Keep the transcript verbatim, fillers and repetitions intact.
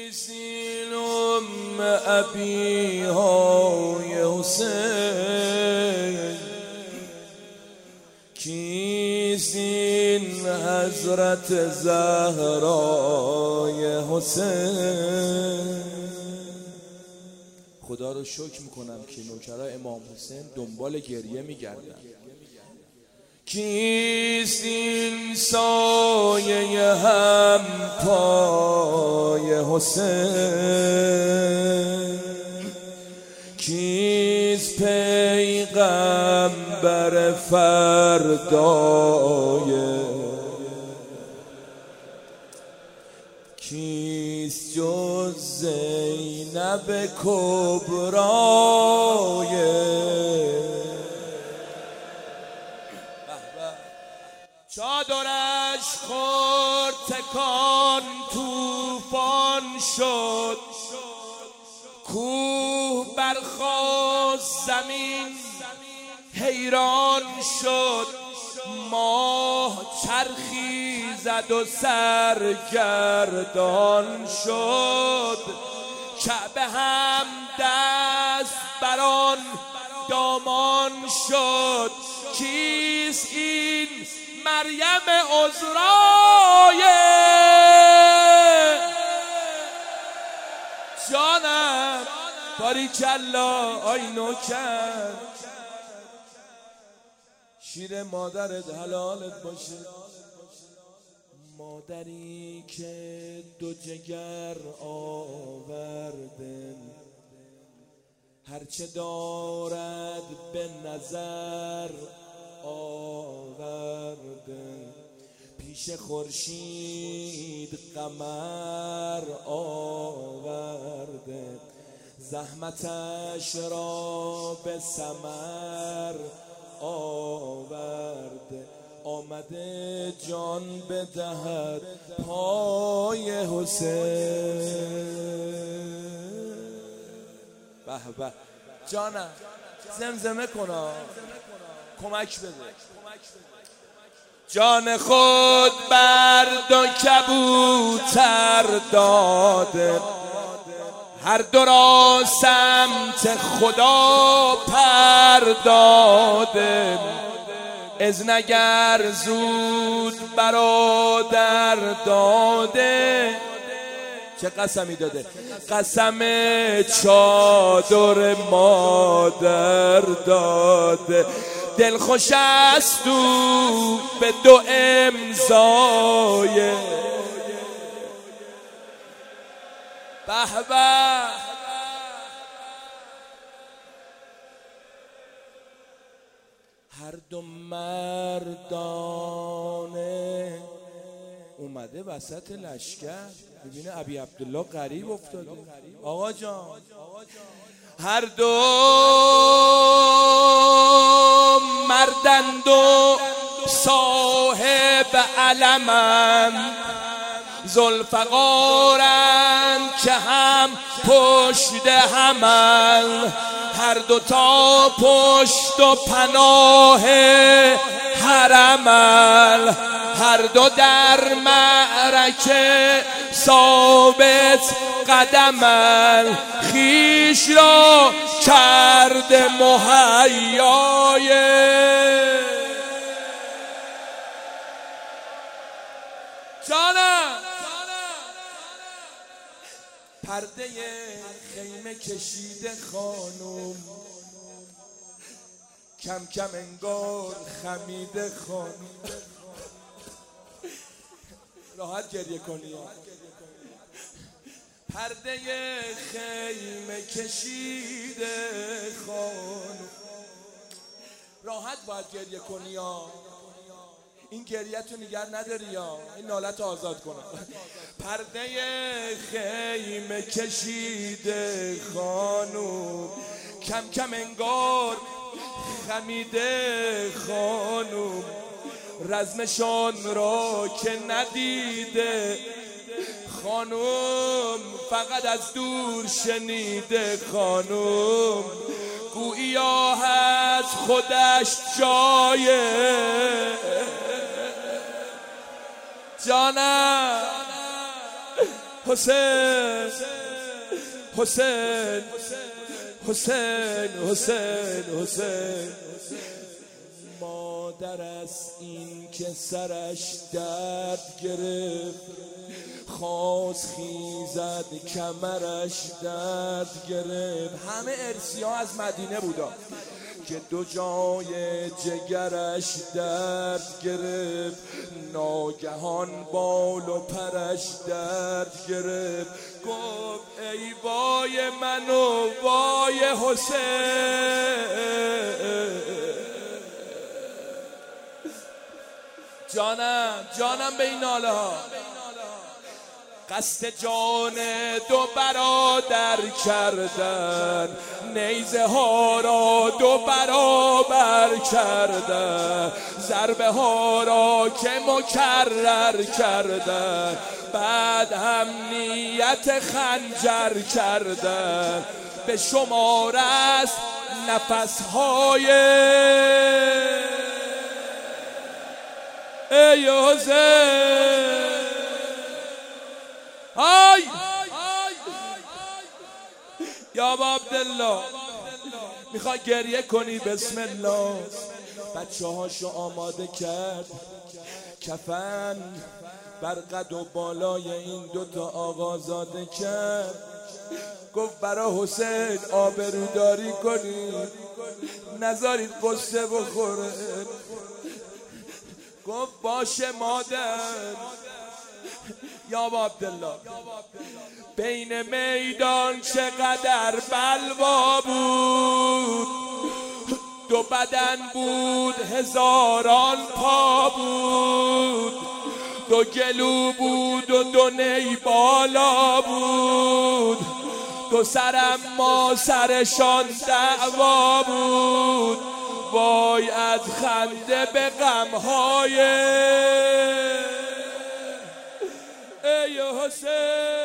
کیسین ام ابی های حسین، کیسین حضرت زهرای حسین. خدا رو شکر میکنم که نوکرای امام حسین دنبال گریه میگردن. کیسین سایه هم پای حسین، کیست پیغمبر فردای، کیست جز زینب کبرای. چادرش خورد تکان توفان شد، کوه برخاست زمین حیران شد، ماه چرخی زد و سرگردان شد، کعبه هم دست بران دامان شد. کیست این مریم عذرای؟ جانم باریکلا آی نوکر، شیر مادرت حلالت باشه، مادری که دو جگر آورده، هرچه دارد به نظر آورده، پیش خورشید قمر آورده، زحمتش را به ثمر آورده، آمده جان بدهد پای حسین. به به جانم زمزمه کنا، کمک بده. جان خود بر دو کبوتر داده، هر دو را سمت خدا پر داده، اذن اگر زود برادر داده. چه قسمی داده؟ قسم چادر مادر داده، دل خوش است او به دو امضای. به به هر دو مردانه اومده وسط لشکر، ببینه ابی عبدالله غریب افتاده. آقا جان هر دو مردند و صاحب علمند، ذوالفقارند که هم پشت همند، هر دو تا پشت و پناه حرمند، هر دو در معرکه ثابت قدمند، خویش را کرده مهیای. جانم پرده خیمه کشیده خانم، کم کم انگار خمیده خانم. راحت گریه کنی. پرده خیمه کشیده خانم، راحت باید گریه کنی ها. این گریه تو نگر نداری ها، این نالت آزاد کنم. پرده خیمه کشیده خانم، کم کم انگار خمیده خانم، رزمشان را که ندیده خانم، فقط از دور شنیده خانم، گوییا از خودش جایه. جانم حسین حسین حسین حسین حسین مادر است این که سرش درد گرفت، خواست خیزد کمرش درد گرفت. همه ارسی ها از مدینه بودا که دو جای جگرش درد گرفت، ناگهان بال و پرش درد گرفت. گفت ای وای من و وای حسین، جانم جانم به این ناله ها. قصد جان دو برادر کردن، نیزه ها را دو برابر کردن، ضربه ها را که مکرر کردن، بعد هم نیت خنجر کردن. به شمار است نفسهای ای حسین. آی یا عبدالله میخوای گریه کنی؟ بسم الله. بچه هاشو آماده کرد، کفن بر قد و بالای این دوتا آقازاده کرد. گفت برا حسین آبروداری کنید، نذارید قصه بخوره. گفت باشه مادر. یا عبدالله بین میدان چقدر بلوا بود، دو بدن بود هزاران پا بود، دو گلو بود و دو نی بالا بود، دو سرم ما سرشان دعوا بود. وای از خنده به غمهای ای حسین.